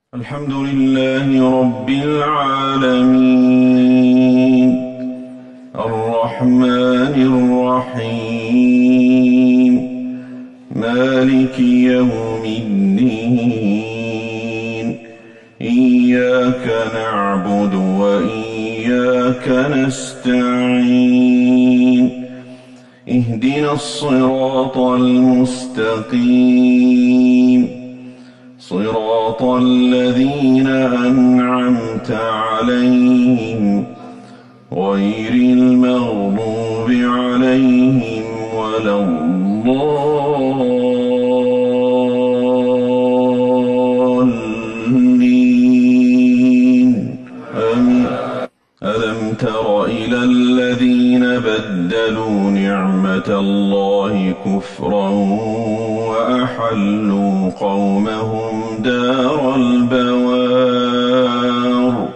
الحمد لله رب العالمين الرحمن الرحيم مالك يوم الدين إياك نعبد وإياك نستعين اهدنا الصراط المستقيم صراط الذين أنعمت عليهم غير المغضوب عليهم ولا الضالين آمين. ألم تر إلى الذين بدلوا نعمة الله كفرا وأحلوا قومهم دار البوار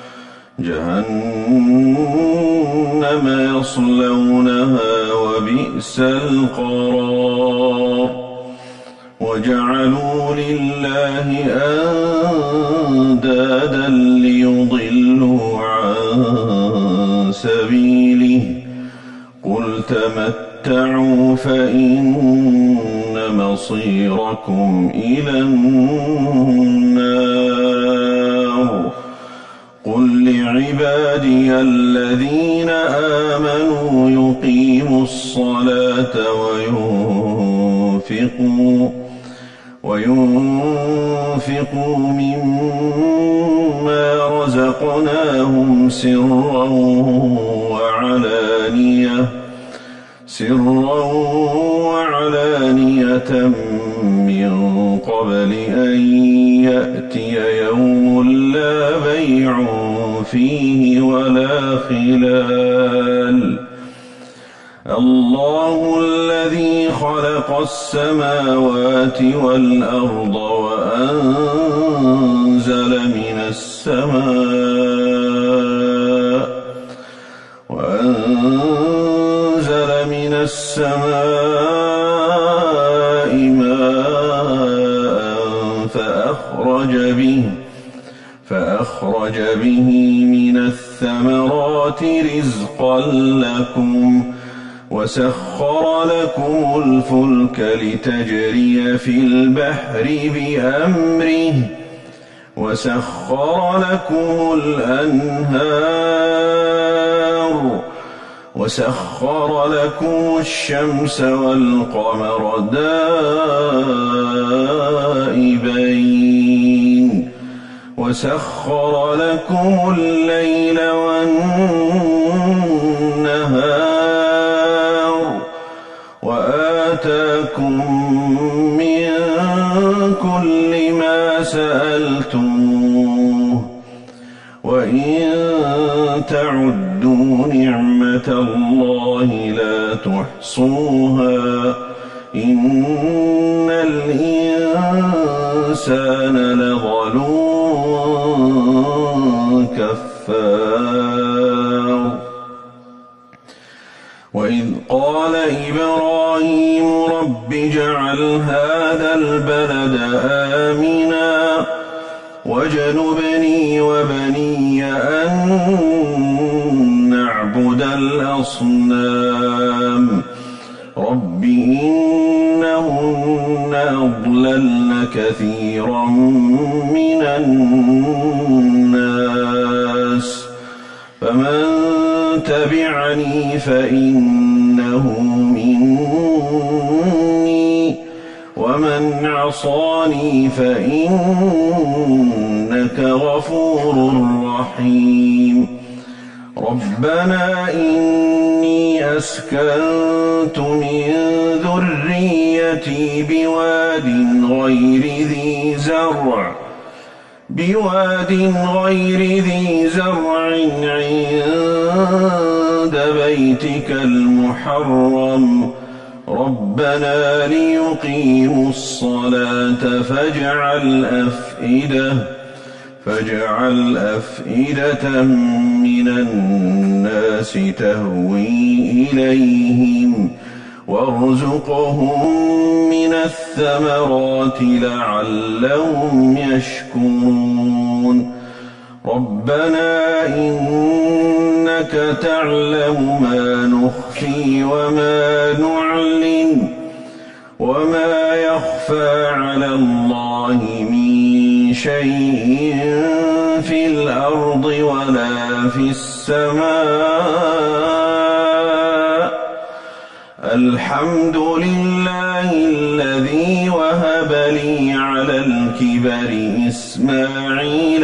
جهنم يصلونها وبئس القرار وجعلوا لله أندادا ليضلوا عن سبيله قل تمتعوا فإن مصيركم إلى النار قل لعبادي الذين آمنوا يقيموا الصلاة وينفقوا مما رزقناهم سرا وعلانية من قبل أن يأتي يوم لا بيع فيه ولا خلال الله الذي خلق السماوات والأرض وأنزل من السماء ماء فأخرج به من الثمرات رزقا لكم وسخر لكم الفلك لتجري في البحر بأمره وسخر لكم الأنهار وسخر لكم الشمس والقمر دائبين وسخر لكم الليل والنهار وآتاكم من كل ما سألتموه وإن تعدوا نعمة الله لا تحصوها إن الإنسان لظلوم كفار وإذ قال إبراهيم رب اجعل هذا البلد آمنا واجنبني وبني أن نعبد الأصنام رب إنهن أضللن كثيرا من الناس فمن تبعني فإنه مني ومن عصاني فإنك غفور رحيم ربنا إني أسكنت من ذريتي بواد غير ذي زرع عند بيتك المحرم ربنا ليقيموا الصلاة فاجعل أفئدة من الناس تهوي إليهم وارزقهم من الثمرات الثمرات لعلهم يشكرون ربنا إنك تعلم ما نخفي وما نعلن وما يخفى على الله من شيء في الأرض ولا في السماء الحمد لله الذي وهب لي على الكبر إسماعيل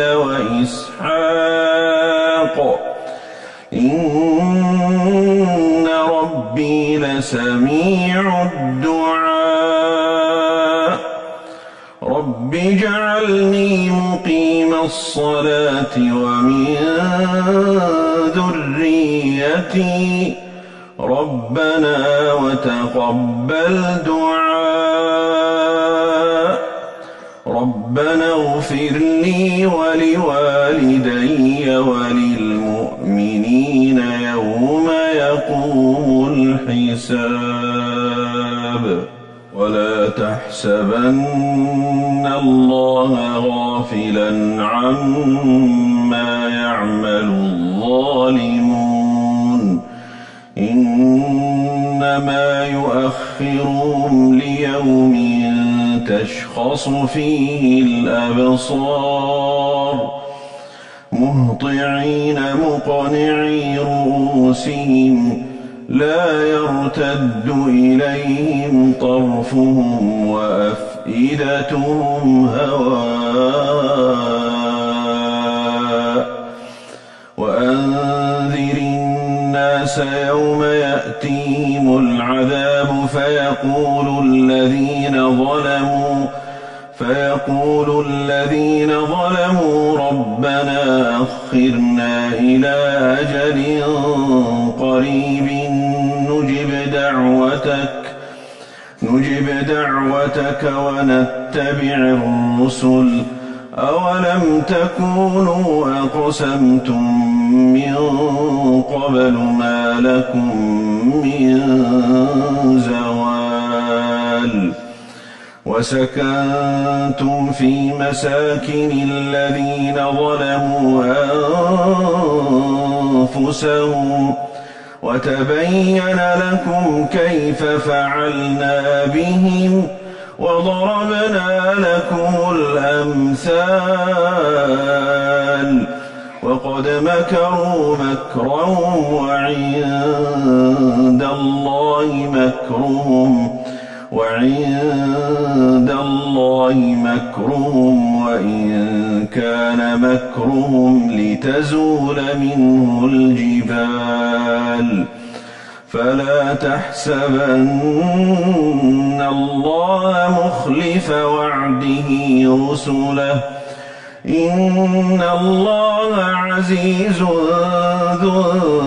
وإسحاق إن ربي لسميع الدعاء رب اجعلني مقيم الصلاة ومن ذريتي ربنا وتقبل دعاء ربنا اغفر لي ولوالدي وللمؤمنين يوم يقوم الحساب ولا تحسبن الله غافلا عما يعمل الظالمون إنما يؤخرهم ليوم تشخص فيه الأبصار مهطعين مقنعي رؤوسهم لا يرتد إليهم طرفهم وأفئدتهم هواء وأنذر الناس يوم يأتيهم العذاب فيقول الذين ظلموا ربنا أخرنا إلى أجل قريب نجب دعوتك ونتبع الرسل أولم تكونوا أقسمتم من قبل ما لكم من زوال وسكنتم في مساكن الذين ظلموا أنفسهم وتبين لكم كيف فعلنا بهم وضربنا لكم الأمثال وقد مكروا مكرهم وعند الله مكرهم وإن كان مكرهم لتزول منه الجبال فلا تحسبن الله مخلف وعده رسله إن الله عزيز ذو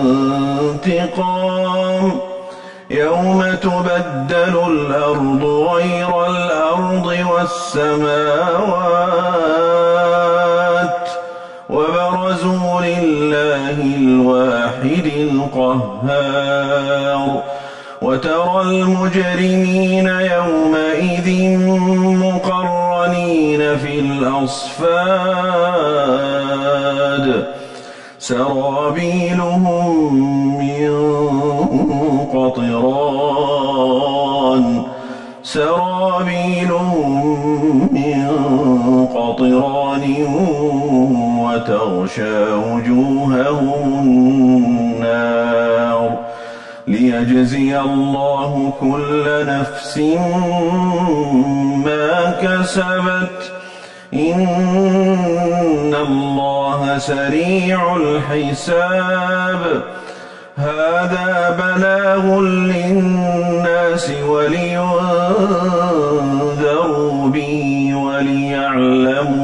انتقام يوم تبدل الأرض غير الأرض والسماوات وبرزوا لله الواحد القهار وترى المجرمين يومئذ مقرنين في الأصفاد سرابيلهم من قطران وتغشى وجوههم النار ليجزي الله كل نفس ما كسبت إن الله سريع الحساب هذا بلاغ للناس ولينذروا به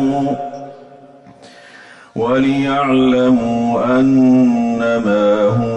وليعلموا أنما هو